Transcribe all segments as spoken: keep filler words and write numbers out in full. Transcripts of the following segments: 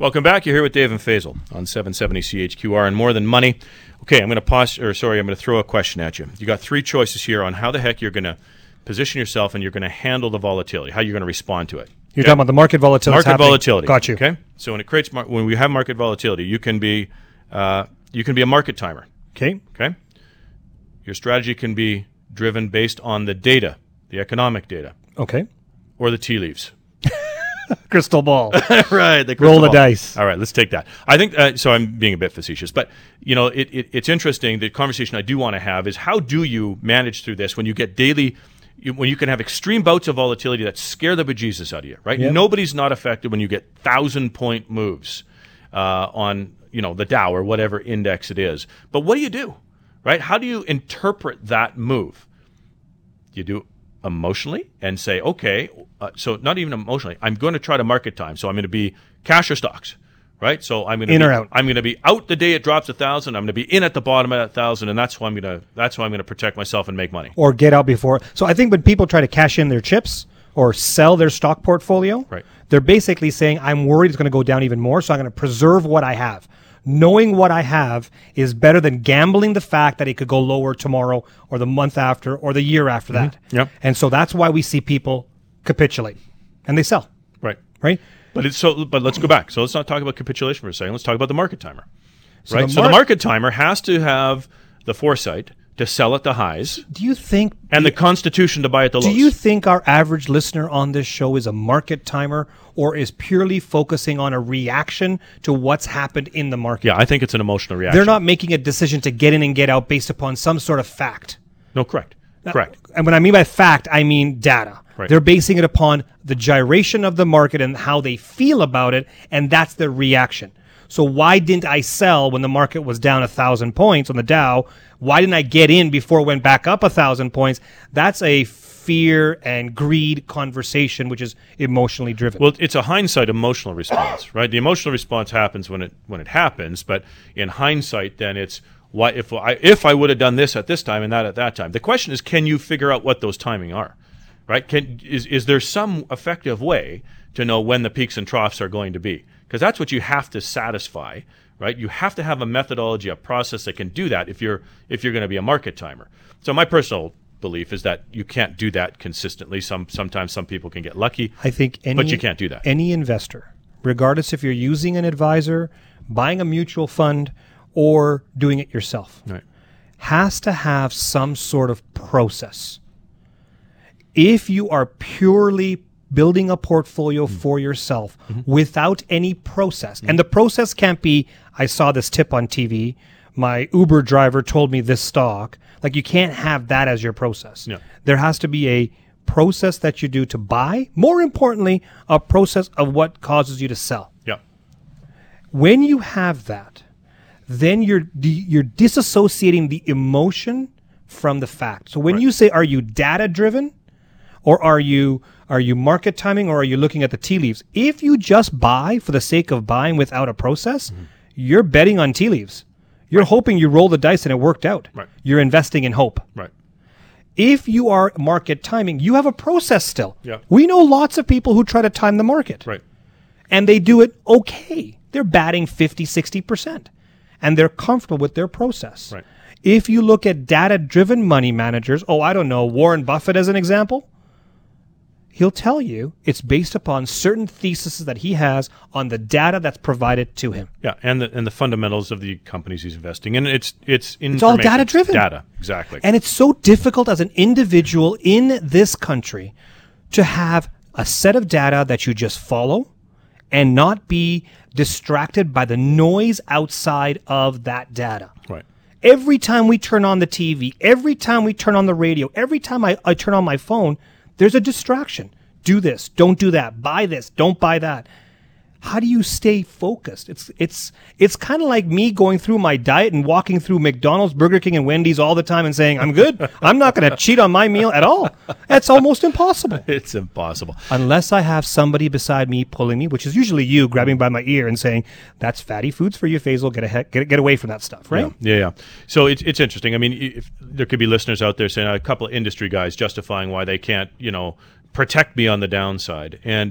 Welcome back. You're here with Dave and Faisal on seven seventy C H Q R and More Than Money. Okay, I'm going to pause, or sorry, I'm going to throw a question at you. You got three choices here on how the heck you're going to position yourself and you're going to handle the volatility, how you're going to respond to it. You're okay? talking about the market volatility. Market happening. volatility. Got you. Okay, so when it creates mar- when we have market volatility, you can be uh, you can be a market timer. Okay. Okay. Your strategy can be driven based on the data, the economic data. Okay. Or the tea leaves. Crystal ball. Right. The Roll the ball. dice. All right, let's take that. I think, uh, so I'm being a bit facetious, but, you know, it, it, it's interesting. The conversation I do want to have is how do you manage through this when you get daily, you, when you can have extreme bouts of volatility that scare the bejesus out of you, right? Yep. Nobody's not affected when you get thousand-point moves uh, on, you know, the Dow or whatever index it is. But what do you do, right? How do you interpret that move? You do emotionally and say, okay, uh, so not even emotionally, I'm going to try to market time. So I'm going to be cash or stocks, right? So I'm going to in be, or out. I'm going to be out the day it drops a thousand. I'm going to be in at the bottom of that thousand, and that's why I'm going to that's why I'm going to protect myself and make money. Or get out before. So I think when people try to cash in their chips or sell their stock portfolio, right, they're basically saying, I'm worried it's going to go down even more, so I'm going to preserve what I have. Knowing what I have is better than gambling the fact that it could go lower tomorrow or the month after or the year after that. Mm-hmm. Yep. And so that's why we see people capitulate and they sell. Right. Right. But it's so. But let's go back. So let's not talk about capitulation for a second. Let's talk about the market timer. So right. the so mar- the market timer has to have the foresight to sell at the highs. Do you think and the constitution to buy at the lows? Do you think our average listener on this show is a market timer or is purely focusing on a reaction to what's happened in the market? Yeah, I think it's an emotional reaction. They're not making a decision to get in and get out based upon some sort of fact. No, correct. Now, correct. And when I mean by fact, I mean data. Right. They're basing it upon the gyration of the market and how they feel about it, and that's their reaction. So why didn't I sell when the market was down a thousand points on the Dow? Why didn't I get in before it went back up a thousand points? That's a fear and greed conversation, which is emotionally driven. Well, it's a hindsight emotional response, right? The emotional response happens when it when it happens, but in hindsight, then it's why if I if I would have done this at this time and that at that time. The question is, can you figure out what those timing are, right? Can is is there some effective way to know when the peaks and troughs are going to be? Because that's what you have to satisfy, right? You have to have a methodology, a process that can do that if you're if you're going to be a market timer. So my personal belief is that you can't do that consistently. Some sometimes some people can get lucky. I think any, but you can't do that. Any investor, regardless if you're using an advisor, buying a mutual fund, or doing it yourself, right, has to have some sort of process. If you are purely building a portfolio mm-hmm. for yourself mm-hmm. without any process. Mm-hmm. And the process can't be, I saw this tip on T V, my Uber driver told me this stock. Like, you can't have that as your process. Yeah. There has to be a process that you do to buy. More importantly, a process of what causes you to sell. Yeah. When you have that, then you're you're disassociating the emotion from the fact. So when right. you say, are you data driven, or are you are you market timing, or are you looking at the tea leaves? If you just buy for the sake of buying without a process, mm-hmm. you're betting on tea leaves. You're right. hoping you roll the dice and it worked out. Right. You're investing in hope. Right. If you are market timing, you have a process still. Yeah. We know lots of people who try to time the market. Right. And they do it okay. They're batting fifty, sixty percent. And they're comfortable with their process. Right. If you look at data-driven money managers, oh, I don't know, Warren Buffett as an example, he'll tell you it's based upon certain theses that he has on the data that's provided to him. Yeah, and the and the fundamentals of the companies he's investing in. It's it's It's all data-driven. Data, exactly. And it's so difficult as an individual in this country to have a set of data that you just follow and not be distracted by the noise outside of that data. Right. Every time we turn on the T V, every time we turn on the radio, every time I, I turn on my phone, there's a distraction. Do this, don't do that, buy this, don't buy that. How do you stay focused? It's it's it's kind of like me going through my diet and walking through McDonald's, Burger King, and Wendy's all the time and saying, I'm good. I'm not going to cheat on my meal at all. That's almost impossible. It's impossible. Unless I have somebody beside me pulling me, which is usually you grabbing by my ear and saying, that's fatty foods for you, Faisal. Get, ahead, get, get away from that stuff, right? Yeah, yeah. yeah. So it's it's interesting. I mean, if, there could be listeners out there saying, a couple of industry guys justifying why they can't, you know, protect me on the downside. And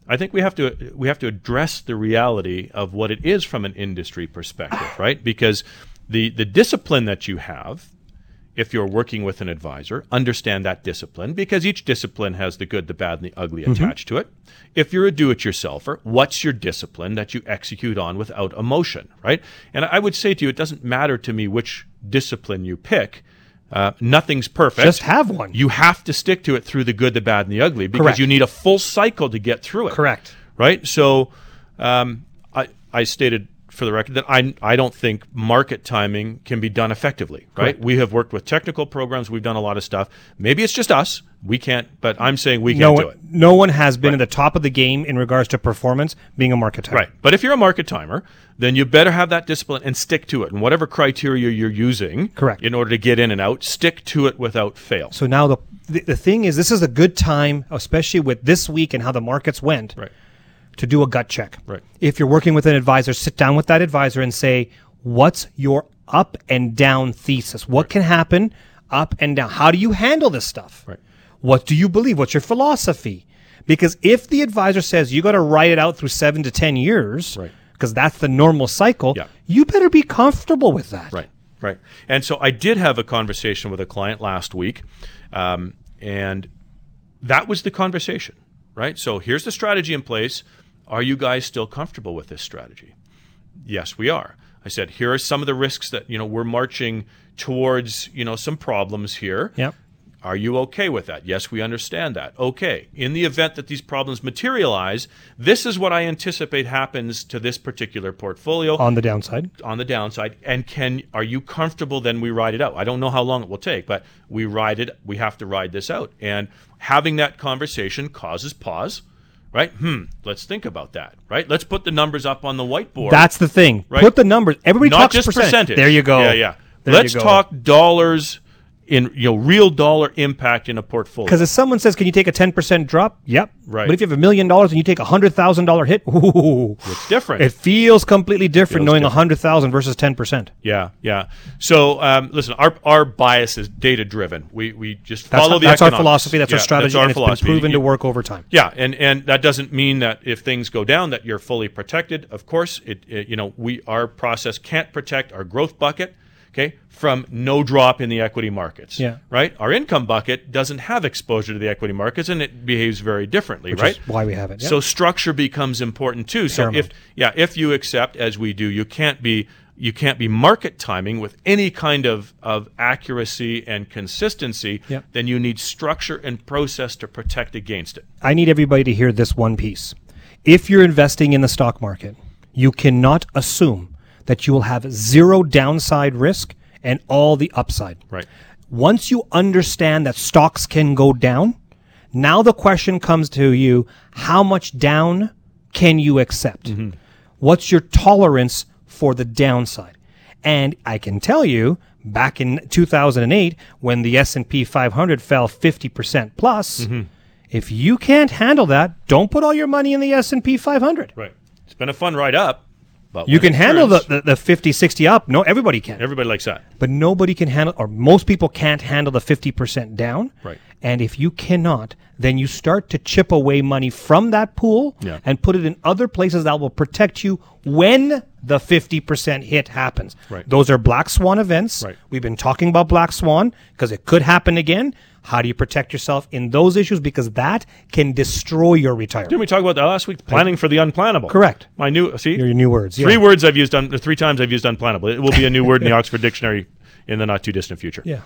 I think we have to we have to address the reality of what it is from an industry perspective, right? Because the the discipline that you have, if you're working with an advisor, understand that discipline, because each discipline has the good, the bad, and the ugly mm-hmm. attached to it. If you're a do-it-yourselfer, what's your discipline that you execute on without emotion, right? And I would say to you, it doesn't matter to me which discipline you pick. Uh, nothing's perfect. Just have one. You have to stick to it through the good, the bad, and the ugly, because Correct. you need a full cycle to get through it. Correct. Right? So um, I, I stated for the record that I, I don't think market timing can be done effectively, right? Correct. We have worked with technical programs. We've done a lot of stuff. Maybe it's just us. We can't, but I'm saying we can't no one, do it. No one has been Right. at the top of the game in regards to performance being a market timer. Right. But if you're a market timer, then you better have that discipline and stick to it. And whatever criteria you're using Correct. in order to get in and out, stick to it without fail. So now the, the the thing is, this is a good time, especially with this week and how the markets went, Right. to do a gut check. Right. If you're working with an advisor, sit down with that advisor and say, what's your up and down thesis? What right. can happen up and down? How do you handle this stuff? Right. What do you believe? What's your philosophy? Because if the advisor says you got to write it out through seven to ten years, right. because that's the normal cycle, yeah. you better be comfortable with that. Right, right. And so I did have a conversation with a client last week, um, and that was the conversation, right? So here's the strategy in place. Are you guys still comfortable with this strategy? Yes, we are. I said, here are some of the risks that, you know, we're marching towards, you know, some problems here. Yep. Are you okay with that? Yes, we understand that. Okay. In the event that these problems materialize, this is what I anticipate happens to this particular portfolio. On the downside. On the downside. And can are you comfortable then we ride it out? I don't know how long it will take, but we ride it. We have to ride this out. And having that conversation causes pause. Right? Hmm. Let's think about that. Right? Let's put the numbers up on the whiteboard. That's the thing. Right? Put the numbers. Everybody Not talks just percentage. percentage. There you go. Yeah, yeah. There Let's you go. talk dollars in, you know, real dollar impact in a portfolio. Because if someone says, can you take a ten percent drop? Yep. Right. But if you have a million dollars and you take a one hundred thousand dollars hit, ooh, it's different. It feels completely different Feels knowing different. one hundred thousand versus ten percent. Yeah, yeah. So, um, listen, our our bias is data driven. We we just That's, follow how, the that's our economics. philosophy. That's Yeah, our strategy. That's our and it's philosophy. been proven You- to work over time. Yeah, and, and that doesn't mean that if things go down that you're fully protected. Of course, it, it you know we our process can't protect our growth bucket, okay, from no drop in the equity markets. Yeah. Right. Our income bucket doesn't have exposure to the equity markets, and it behaves very differently. Which right. is why we have it. Yep. So structure becomes important too. So Paramount. if yeah, if you accept as we do, you can't be you can't be market timing with any kind of, of accuracy and consistency. Yep. Then you need structure and process to protect against it. I need everybody to hear this one piece. If you're investing in the stock market, you cannot assume that you will have zero downside risk and all the upside. Right. Once you understand that stocks can go down, now the question comes to you, how much down can you accept? Mm-hmm. What's your tolerance for the downside? And I can tell you, back in two thousand eight, when the S and P five hundred fell fifty percent plus, mm-hmm. if you can't handle that, don't put all your money in the S and P five hundred. Right. It's been a fun ride up. But You when can it handle the, turns, the, the fifty, sixty up. No, everybody can. Everybody likes that. But nobody can handle, or most people can't handle the fifty percent down. Right. And if you cannot, then you start to chip away money from that pool Yeah. and put it in other places that will protect you when the fifty percent hit happens. Right. Those are black swan events. Right. We've been talking about black swan because it could happen again. How do you protect yourself in those issues? Because that can destroy your retirement. Didn't we talk about that last week? Planning for the unplannable. Correct. My new see Your new words. three yeah. words I've used un, three times I've used unplannable. It will be a new word in the Oxford Dictionary in the not too distant future. Yeah.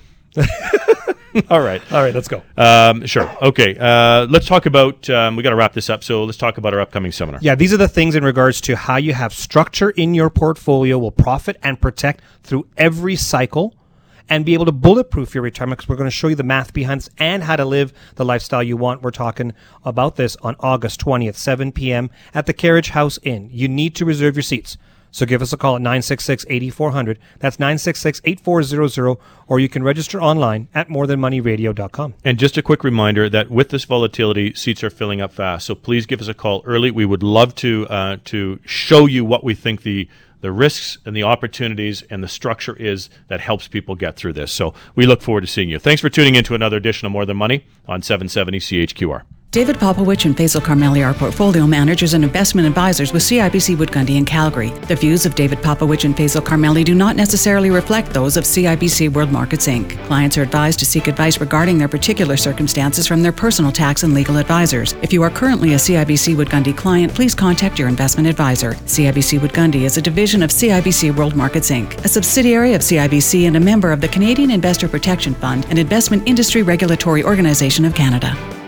All right. All right, let's go. Um, sure. Okay. Uh, let's talk about. Um, we got to wrap this up. So let's talk about our upcoming seminar. Yeah, these are the things in regards to how you have structure in your portfolio will profit and protect through every cycle and be able to bulletproof your retirement because we're going to show you the math behind this and how to live the lifestyle you want. We're talking about this on August twentieth, seven p.m. at the Carriage House Inn. You need to reserve your seats. So give us a call at nine six six, eight four zero zero. That's nine six six, eight four zero zero, or you can register online at more than money radio dot com. And just a quick reminder that with this volatility, seats are filling up fast. So please give us a call early. We would love to uh, to show you what we think the the risks and the opportunities and the structure is that helps people get through this. So we look forward to seeing you. Thanks for tuning in to another edition of More Than Money on seven seventy C H Q R. David Popowich and Faisal Carmeli are portfolio managers and investment advisors with C I B C Wood Gundy in Calgary. The views of David Popowich and Faisal Carmeli do not necessarily reflect those of C I B C World Markets Incorporated. Clients are advised to seek advice regarding their particular circumstances from their personal tax and legal advisors. If you are currently a C I B C Wood Gundy client, please contact your investment advisor. C I B C Wood Gundy is a division of C I B C World Markets Incorporated, a subsidiary of C I B C and a member of the Canadian Investor Protection Fund, an investment industry regulatory organization of Canada.